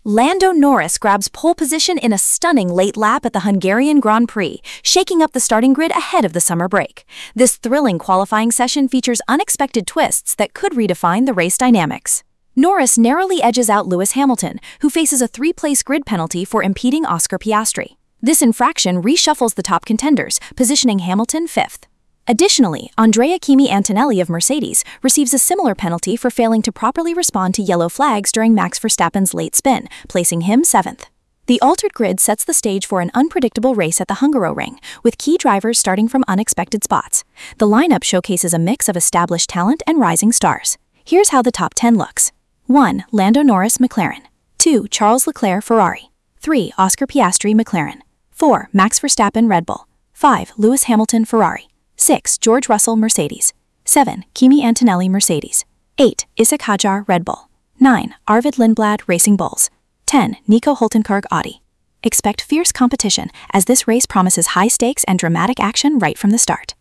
Lando Norris grabs pole position in a stunning late lap at the Hungarian Grand Prix, shaking up the starting grid ahead of the summer break. This thrilling qualifying session features unexpected twists that could redefine the race dynamics. Norris narrowly edges out Lewis Hamilton, who faces a three-place grid penalty for impeding Oscar Piastri. This infraction reshuffles the top contenders, positioning Hamilton fifth. Additionally, Andrea Kimi Antonelli of Mercedes receives a similar penalty for failing to properly respond to yellow flags during Max Verstappen's late spin, placing him seventh. The altered grid sets the stage for an unpredictable race at the Hungaroring, with key drivers starting from unexpected spots. The lineup showcases a mix of established talent and rising stars. Here's how the top 10 looks. 1. Lando Norris, McLaren. 2. Charles Leclerc, Ferrari. 3. Oscar Piastri, McLaren. 4. Max Verstappen, Red Bull. 5. Lewis Hamilton, Ferrari. 6. George Russell, Mercedes. 7. Kimi Antonelli, Mercedes. 8. Ishak Hadjar, Red Bull. 9. Arvid Lindblad, Racing Bulls. 10. Nico Hülkenberg, Audi. Expect fierce competition as this race promises high stakes and dramatic action right from the start.